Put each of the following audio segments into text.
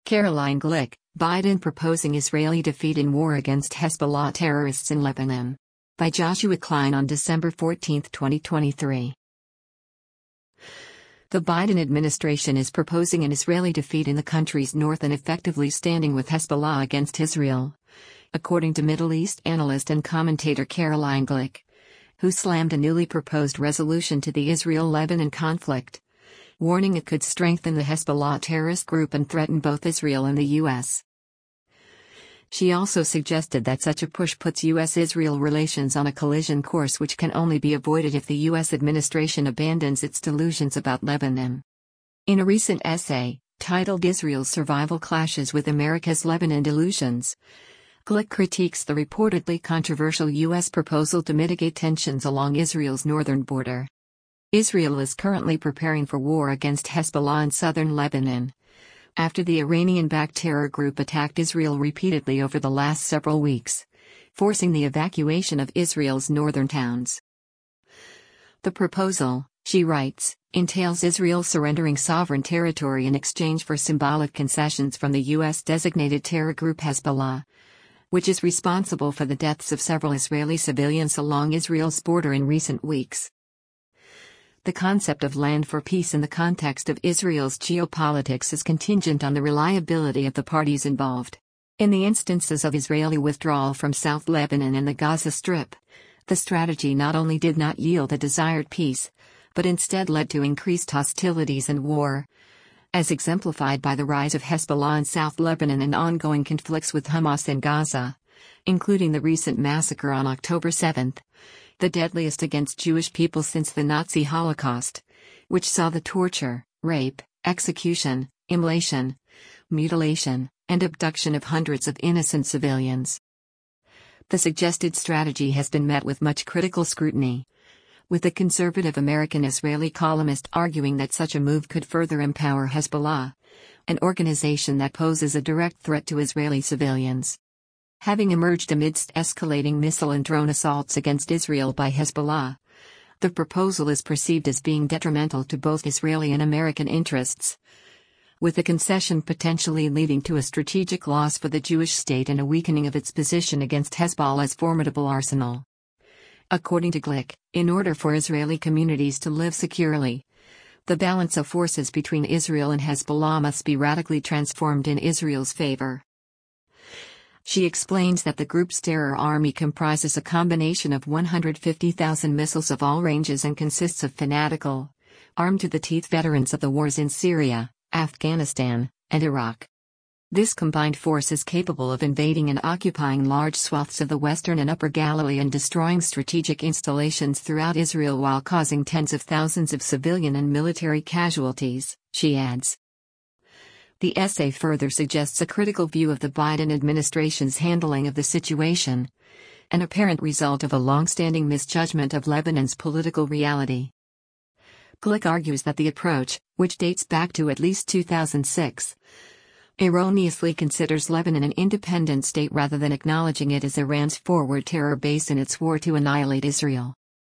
Caroline Glick, Biden proposing Israeli defeat in war against Hezbollah terrorists in Lebanon. By Joshua Klein on December 14, 2023. The Biden administration is proposing an Israeli defeat in the country's north and effectively standing with Hezbollah against Israel, according to Middle East analyst and commentator Caroline Glick, who slammed a newly proposed resolution to the Israel-Lebanon conflict, warning it could strengthen the Hezbollah terrorist group and threaten both Israel and the U.S. She also suggested that such a push puts U.S.-Israel relations on a collision course which can only be avoided if the U.S. administration abandons its delusions about Lebanon. In a recent essay, titled Israel's Survival Clashes with America's Lebanon Delusions, Glick critiques the reportedly controversial U.S. proposal to mitigate tensions along Israel's northern border. Israel is currently preparing for war against Hezbollah in southern Lebanon, after the Iranian-backed terror group attacked Israel repeatedly over the last several weeks, forcing the evacuation of Israel's northern towns. The proposal, she writes, entails Israel surrendering sovereign territory in exchange for symbolic concessions from the U.S.-designated terror group Hezbollah, which is responsible for the deaths of several Israeli civilians along Israel's border in recent weeks. The concept of land for peace in the context of Israel's geopolitics is contingent on the reliability of the parties involved. In the instances of Israeli withdrawal from South Lebanon and the Gaza Strip, the strategy not only did not yield the desired peace, but instead led to increased hostilities and war, as exemplified by the rise of Hezbollah in South Lebanon and ongoing conflicts with Hamas in Gaza, including the recent massacre on October 7, the deadliest against Jewish people since the Nazi Holocaust, which saw the torture, rape, execution, immolation, mutilation, and abduction of hundreds of innocent civilians. The suggested strategy has been met with much critical scrutiny, with the conservative American-Israeli columnist arguing that such a move could further empower Hezbollah, an organization that poses a direct threat to Israeli civilians. Having emerged amidst escalating missile and drone assaults against Israel by Hezbollah, the proposal is perceived as being detrimental to both Israeli and American interests, with the concession potentially leading to a strategic loss for the Jewish state and a weakening of its position against Hezbollah's formidable arsenal. According to Glick, in order for Israeli communities to live securely, the balance of forces between Israel and Hezbollah must be radically transformed in Israel's favor. She explains that the group's terror army comprises a combination of 150,000 missiles of all ranges and consists of fanatical, armed-to-the-teeth veterans of the wars in Syria, Afghanistan, and Iraq. This combined force is capable of invading and occupying large swaths of the western and upper Galilee and destroying strategic installations throughout Israel while causing tens of thousands of civilian and military casualties, she adds. The essay further suggests a critical view of the Biden administration's handling of the situation, an apparent result of a long-standing misjudgment of Lebanon's political reality. Glick argues that the approach, which dates back to at least 2006, erroneously considers Lebanon an independent state rather than acknowledging it as Iran's forward terror base in its war to annihilate Israel.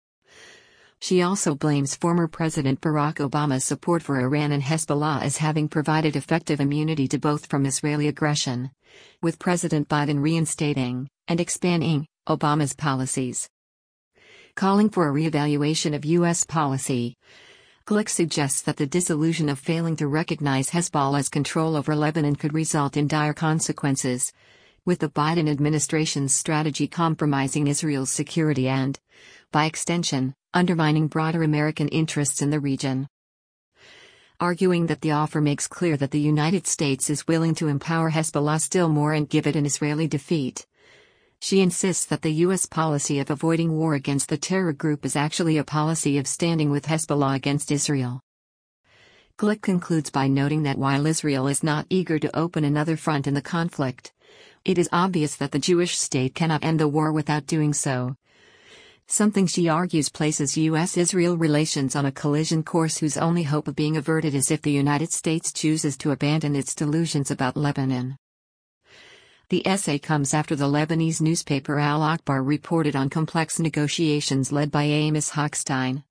She also blames former President Barack Obama's support for Iran and Hezbollah as having provided effective immunity to both from Israeli aggression, with President Biden reinstating and expanding Obama's policies. Calling for a reevaluation of U.S. policy, Glick suggests that the disillusion of failing to recognize Hezbollah's control over Lebanon could result in dire consequences, with the Biden administration's strategy compromising Israel's security and, by extension, undermining broader American interests in the region. Arguing that the offer makes clear that the United States is willing to empower Hezbollah still more and give it an Israeli defeat, she insists that the U.S. policy of avoiding war against the terror group is actually a policy of standing with Hezbollah against Israel. Glick concludes by noting that while Israel is not eager to open another front in the conflict, it is obvious that the Jewish state cannot end the war without doing so. Something she argues places U.S.-Israel relations on a collision course whose only hope of being averted is if the United States chooses to abandon its delusions about Lebanon. The essay comes after the Lebanese newspaper Al Akhbar reported on complex negotiations led by Amos Hochstein,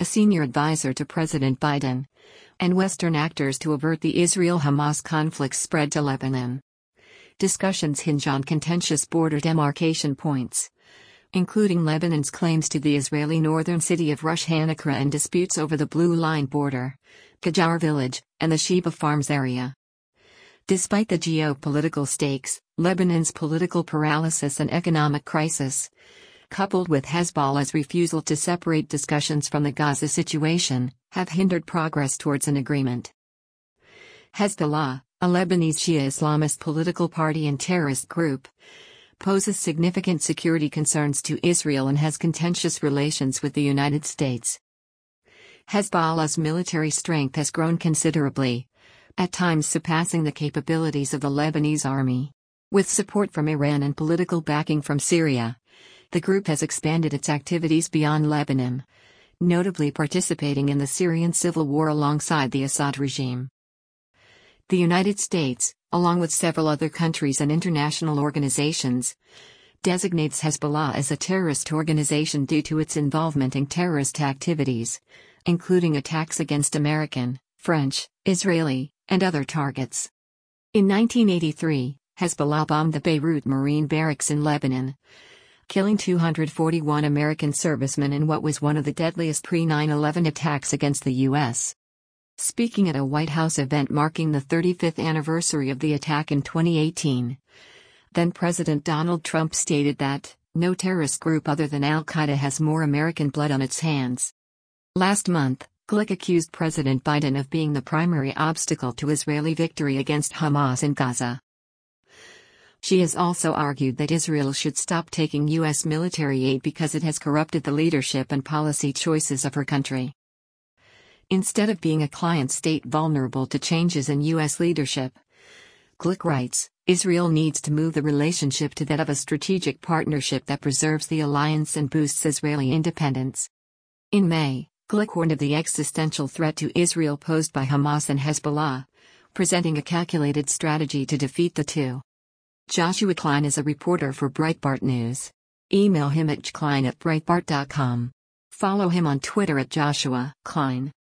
a senior advisor to President Biden, and Western actors to avert the Israel-Hamas conflict spread to Lebanon. Discussions hinge on contentious border demarcation points, including Lebanon's claims to the Israeli northern city of Rosh Hanakra and disputes over the Blue Line border, Qajar village, and the Sheba Farms area. Despite the geopolitical stakes, Lebanon's political paralysis and economic crisis, coupled with Hezbollah's refusal to separate discussions from the Gaza situation, have hindered progress towards an agreement. Hezbollah, a Lebanese Shia Islamist political party and terrorist group, poses significant security concerns to Israel and has contentious relations with the United States. Hezbollah's military strength has grown considerably, at times surpassing the capabilities of the Lebanese army. With support from Iran and political backing from Syria, the group has expanded its activities beyond Lebanon, notably participating in the Syrian civil war alongside the Assad regime. The United States, along with several other countries and international organizations, designates Hezbollah as a terrorist organization due to its involvement in terrorist activities, including attacks against American, French, Israeli, and other targets. In 1983, Hezbollah bombed the Beirut Marine Barracks in Lebanon, killing 241 American servicemen in what was one of the deadliest pre-9/11 attacks against the U.S. Speaking at a White House event marking the 35th anniversary of the attack in 2018, then-President Donald Trump stated that, "No terrorist group other than al-Qaeda has more American blood on its hands." Last month, Glick accused President Biden of being the primary obstacle to Israeli victory against Hamas in Gaza. She has also argued that Israel should stop taking U.S. military aid because it has corrupted the leadership and policy choices of her country. Instead of being a client state vulnerable to changes in U.S. leadership, Glick writes, Israel needs to move the relationship to that of a strategic partnership that preserves the alliance and boosts Israeli independence. In May, Glick warned of the existential threat to Israel posed by Hamas and Hezbollah, presenting a calculated strategy to defeat the two. Joshua Klein is a reporter for Breitbart News. Email him at jklein@breitbart.com. Follow him on Twitter at Joshua Klein.